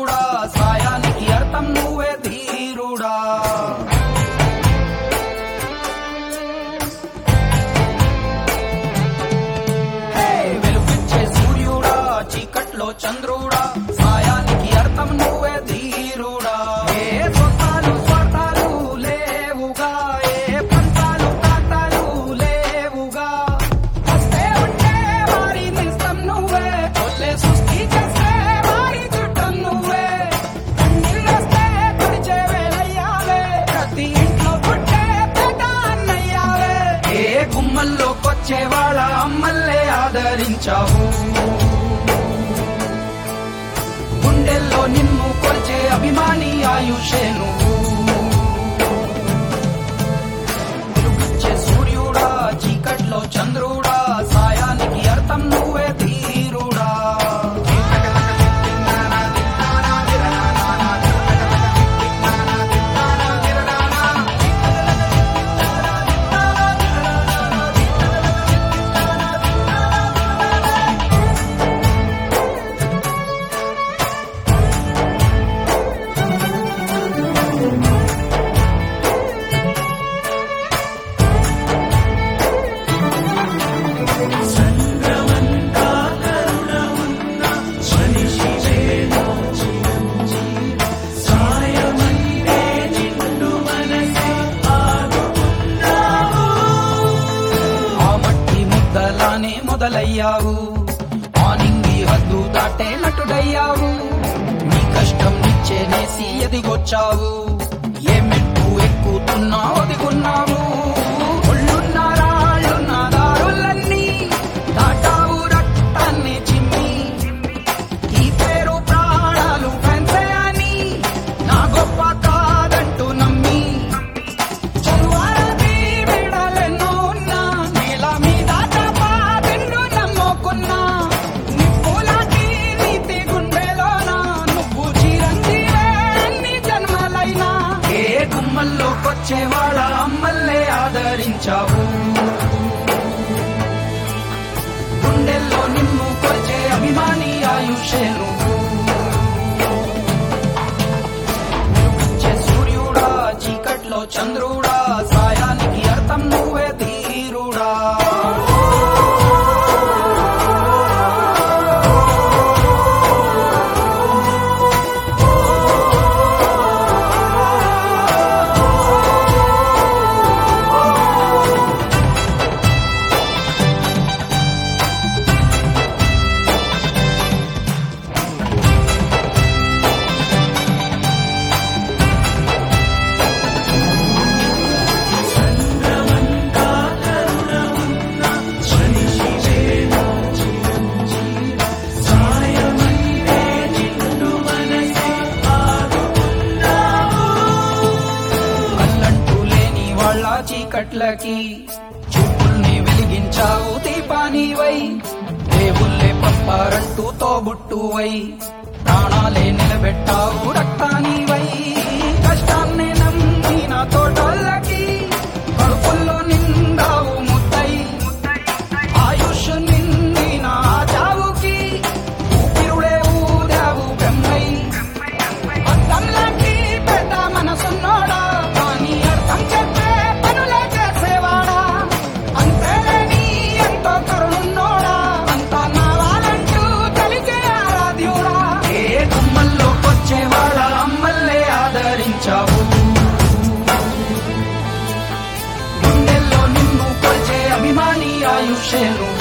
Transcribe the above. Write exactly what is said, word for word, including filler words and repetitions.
చంద్రుడా సాయానికి అర్థం నువ్వే ధీరుడా. వెలుగిచ్చే సూర్యుడా చీకట్లో చంద్రుడా సాయానికి అర్థం నువ్వే ధీరుడా. ఏ స్వతాలు స్వార్థాలు లేవుగా, ఏ పంతాలు ప్రాంతాలు లేవుగా. వస్తే ఉంటే వారి నిస్తం నువ్వే, కొల్లే సృష్టి చేస్తే వారి చుట్టం నువ్వే. కన్నీళ్ళొస్తే తుడిచే వేలయ్యావే, ప్రతి ఇంట్లో పుట్టే పెద్ద అన్నయ్యావే. ఏ గుమ్మల్లోకొచ్చే వాళ్ళ అమ్మల్లే ఆదరించావు, గుండెల్లో నిన్ను కొలిచే అభిమాని ఆయుషే నువ్వు. వెలుగిచ్చే సూర్యుడా చీకట్లో చంద్రుడా సాయానికి అర్థం నువ్వే ధీరుడా. మొదలయ్యావు ఆనింగి హద్దు దాటే నటుడయ్యావు. నీ కష్టం నిచ్చే నేసి ఎదిగొచ్చావు, ఏ మెట్టు ఎక్కుతున్నా ఒదిగున్నావు. ఒళ్ళున్న రాళ్ళున్న దారులన్నీ దాటావు రక్తాన్ని చిమ్మి. ఈ పేరు ప్రాణాలు ఫ్యాన్సే అని నా గొప్ప కాదంటూ నమ్మి. చదువారది విడలెన్నో ఉన్నా నేల మీద గుమ్మల్లోకొచ్చే వాళ్ళ అమ్మల్లే ఆదరించావు, గుండెల్లో నిన్ను కొలిచే అభిమాని ఆయుషే నువ్వు. వెలుగిచ్చే సూర్యుడా చీకట్లో చంద్రుడా సాయానికి అర్థం నువ్వే ధీరుడా. చీకట్లకి చూపుల్ని వెలిగించావు దీపానివై. దేవుళ్ళే పంపారంటూ తోబుట్టువై, ప్రాణాలే నిలబెట్టావు రక్తానివై. కష్టాన్ని నమ్మిన తోటోళ్ళకి కడుపుల్లో నిండావు ముద్దై. ఆయుష్ నిండిన చావుకి ఊపిరుడే ఊదావు బ్రహ్మై. అర్థంలాంటి పెద్ద మనసున్నోడా కానీ అర్థం చెప్పే పనులే చేసేవాడా. అంతేలేని ఎంతో కరుణున్నోడా అంతా నావాలంటూ కలిగే ఆరాధ్యుడా. ఏ గుమ్మల్లోకొచ్చే వాళ్ళ అమ్మల్లే ఆదరించావు, గుండెల్లో నిన్ను కొలిచే అభిమాని ఆయుషే నువ్వు.